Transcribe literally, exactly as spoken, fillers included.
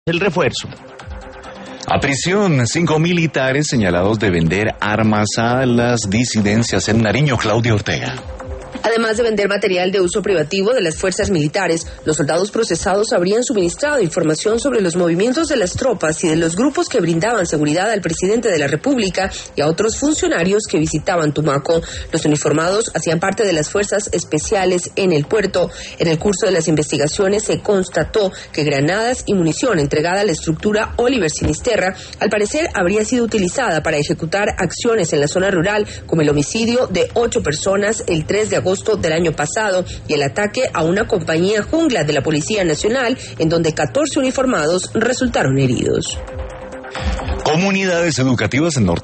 El refuerzo. A prisión, cinco militares señalados de vender armas a las disidencias en Nariño. Claudia Ortega. Además de vender material de uso privativo de las fuerzas militares, los soldados procesados habrían suministrado información sobre los movimientos de las tropas y de los grupos que brindaban seguridad al presidente de la República y a otros funcionarios que visitaban Tumaco. Los uniformados hacían parte de las fuerzas especiales en el puerto. En el curso de las investigaciones se constató que granadas y munición entregada a la estructura Oliver Sinisterra al parecer habría sido utilizada para ejecutar acciones en la zona rural, como el homicidio de ocho personas el tres de agosto del año pasado y el ataque a una compañía jungla de la Policía Nacional, en donde catorce uniformados resultaron heridos. Comunidades educativas en Norte